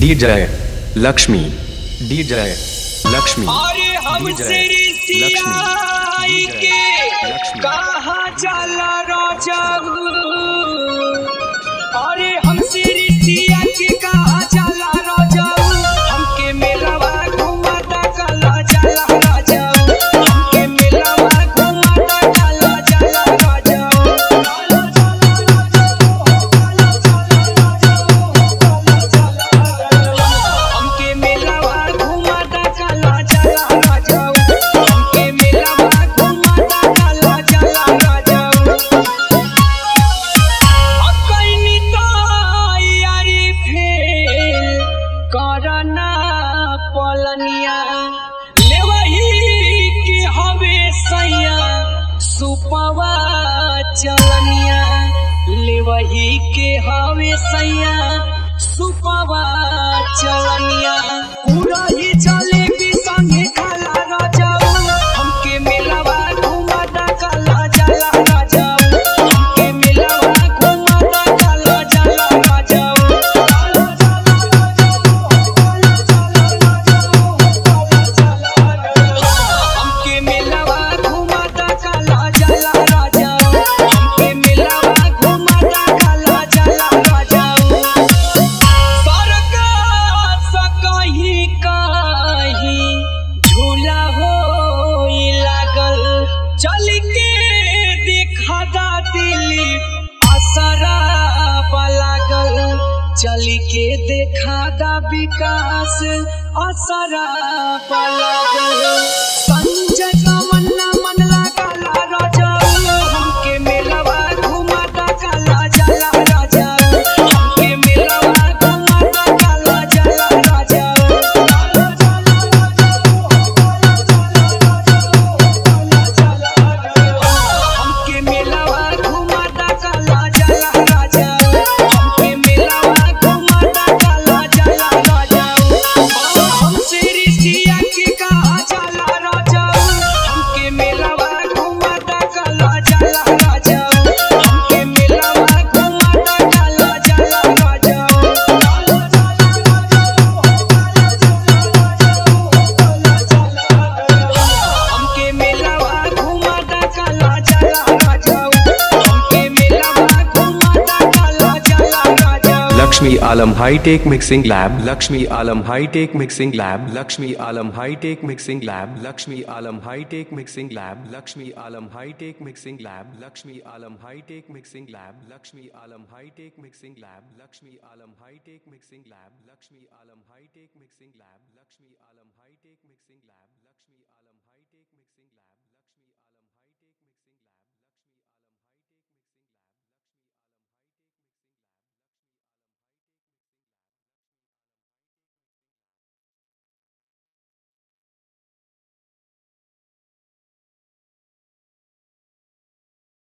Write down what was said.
DJ Lakshmi, DJ Lakshmi, अरे हमसे DJ रिसियाई Lakshmi, के Lakshmi, कहाँ चला राजा। अरे हमसे रिसिया के कहाँ चला राजा। हमके मेलावा घुमाता चला चला राजा। हमके मेलावा घुमाता चला चला राजा। हमके मेलावा घुमाता चला चला राजा। हमके मेलावा घुमाता चला चला राजा। अकैनी तैयारी फेल करना पलनिया लेवही के हवे सैया सुपवा चलनिया। लेवही के हवे सैया सुपवा चलनिया। पूरा ही जलेबी संगे खाला राजा। हमके मेलावा घुमाता चला चला राजा। हमके मेलावा घुमाता चला चला राजा। हमके मेलावा घुमाता चला चला राजा। हमके मेलावा घुमाता चला चला राजा। कहीं कहीं झूला हो लागल चल के देखा दा दिली असरा लागल। चल के देखा दा विकास असरा लागल। संजय कमन्ना मन लागला राजा। हमके मेलावा घुमाता चला चला राजा। हमके मेलावा घुमाता चला चला राजा। हमके मेलावा घुमाता चला चला राजा। हमके मेलावा घुमाता चला चला राजा। हमसे रिसिया के कहाँ चला राजा। हमके मेलावा घुमाता चला चला राजा। हमके मेलावा घुमाता चला चला राजा। हमके मेलावा घुमाता चला चला राजा। हमके मेलावा घुमाता चला चला राजा। Lakshmi Alam High Tech Mixing Lab, Lakshmi Alam High Tech Mixing Lab, Lakshmi Alam High Tech Mixing Lab, Lakshmi Alam High Tech Mixing Lab, Lakshmi Alam High Tech Mixing Lab, Lakshmi Alam High Tech Mixing Lab, Lakshmi Alam High Tech Mixing Lab, Lakshmi Alam High Tech Mixing Lab, Lakshmi Alam High Tech Mixing Lab, Lakshmi Alam High Tech Mixing Lab, Lakshmi Alam High Tech Mixing Lab, Lakshmi Alam High Tech Mixing Lab.